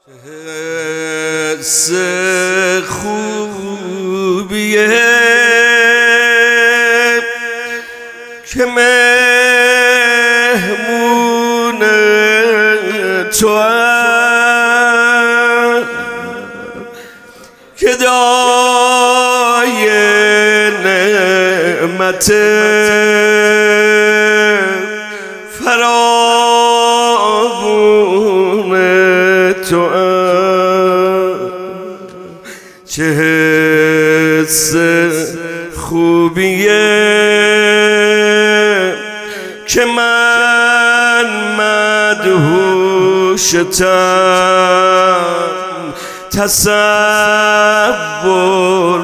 حس خوبیه که مهمون تو هم که دای نعمت فراوون تو هم چه حس خوبیه که من مدهوشتم تصور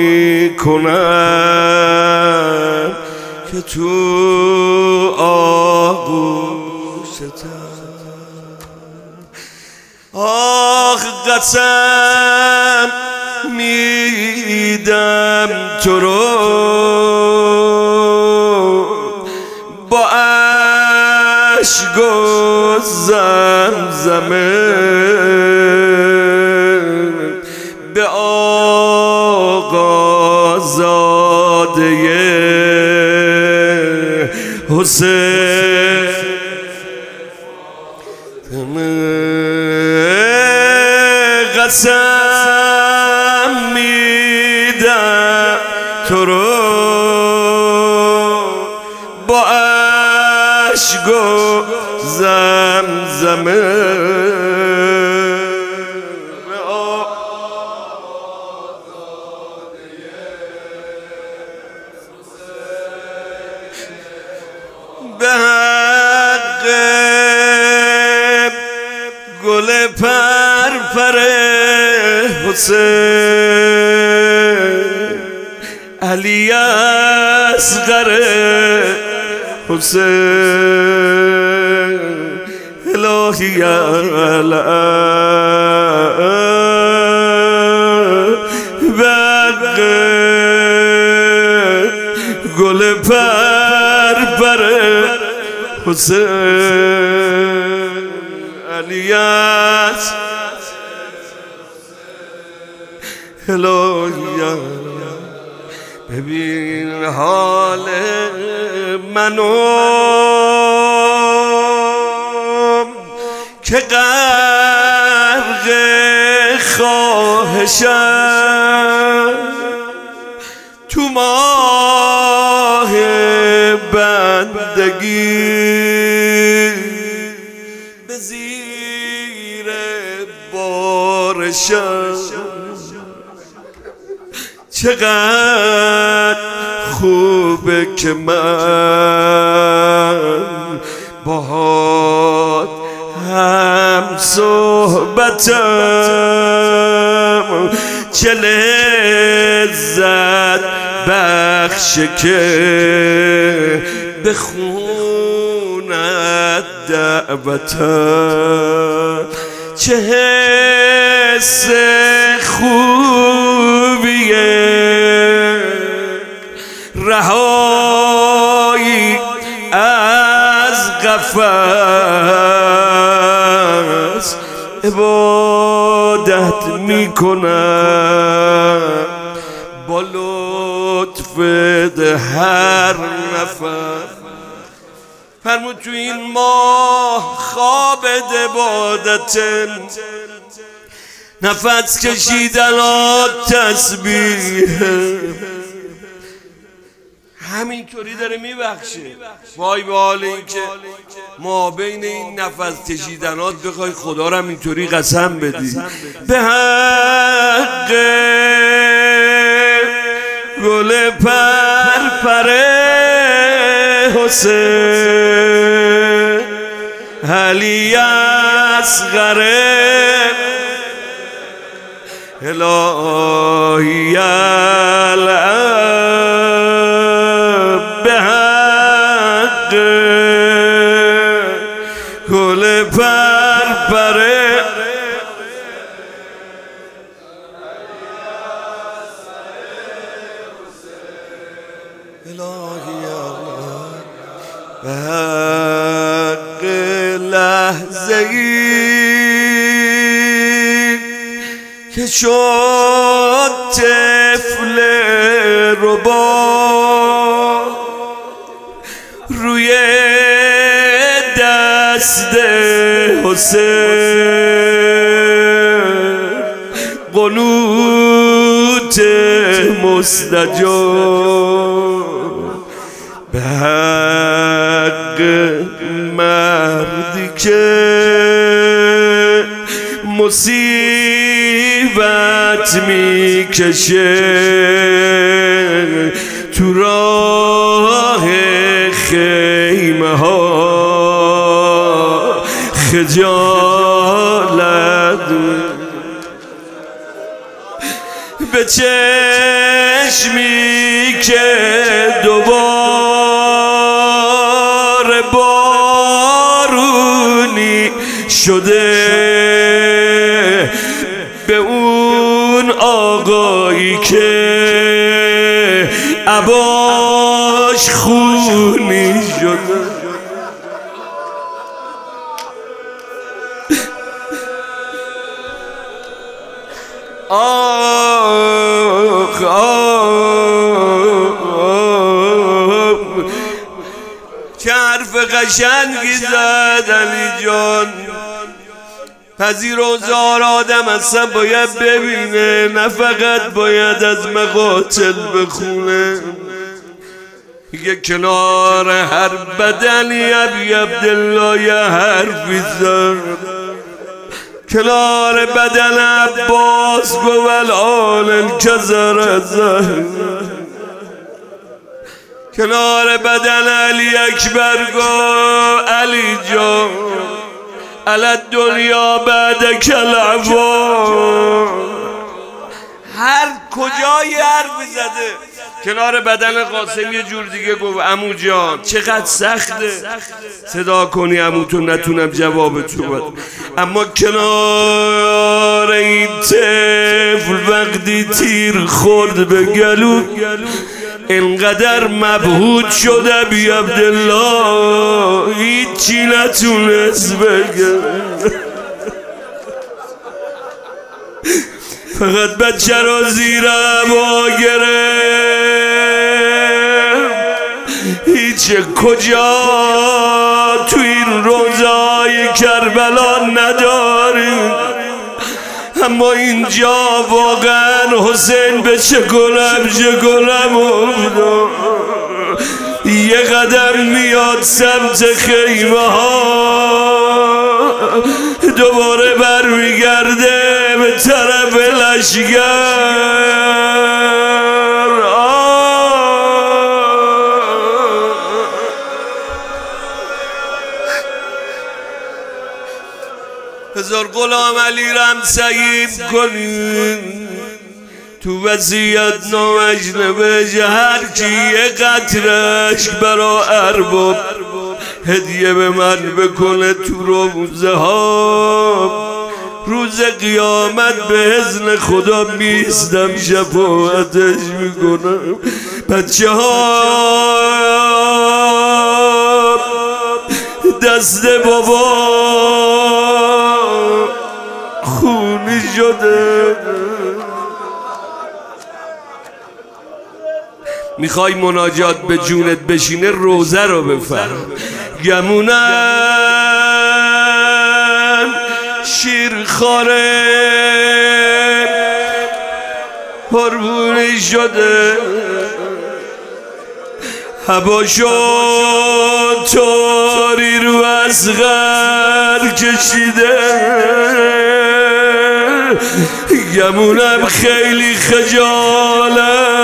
میکنم که تو آغوشتم. آخ قسم میدم تو رو با اشک و زمزمه به آقا زاده حسین قسم میدم تو رو با اشک و زمزمه به حق گل پرپر حسین علی اصغر حسین الهی حق گل پرپر حسین علی الهی ببین حال منو که غرق خواهشم تو ماه بندگی به زیر بارشم چقدر خوبه که من باهات هم صحبتم چه لذت بخشه که بخوند دعوتم چه حس خوبیه رهایی از قفس عبادت میکنم با لطف هر نفر. فرمود تو این ماه خواب عبادت نفس کشیدن تسبیح همینطوری داره میبخشه. وای به حال این که ما بین این نفس کشیدنات بخوای خدا رو اینطوری قسم بدی. به حق گل پرپر حسین علی اصغر الهی به حق گل پرپر الهی به حق لحظه‌ای که شد طفل ربا روی دست حسین قنوت مستجاب به حق مردی که مصیبت میکشه تو راه خیمه ها خجالت به چشمی که دوباره بارونی شده به اون آقایی که عباش خونی شده آخ چه حرف قشنگی زد علی جان. پذیر هزار آدم اصلا باید ببینه، نه فقط باید از مقاتل بخونه. یه کنار هر بدنی ابی عبدالله یه حرفی زد، کنار بدن عباس گو الان الکزر زهر، کنار بدن علی اکبر گو علی جان علی دنیا بعد کلعبا. هر کجای حرفی زده. کنار بدن قاسم یه جور دیگه گفت عمو جان چقدر سخته صدا کنی عمو تو نتونم جواب تو بدم، اما کنار این طفل وقتی تیر خورد به گلو اینقدر مبهوت شده بی عبدالله هیچی نتونست بگه، فقط بچه را زیر هوا گرفت. هیچ کجا تو این روزای کربلا نداریم، اما اینجا واقعا حسین به چه گلم افتاد. یه قدم میاد سمت خیمه ها، دوباره برمیگرده به طرف لشگر. هزار غلام علی رم سعیم کنین تو وصیت نامش نوشته هر کی یه قطرش برا ارباب هدیه به من بکنه تو روزه ها، روز قیامت به اذن خدا میستم شفاعتش میکنم. بچه ها دست بابا خونی شده. میخوای مناجات به جونت بشینه روزه رو بفهم. گمونم شیرخواره پربونی شده، هوا شد تاری رو اصغر کشیده. گمونم خیلی خجالت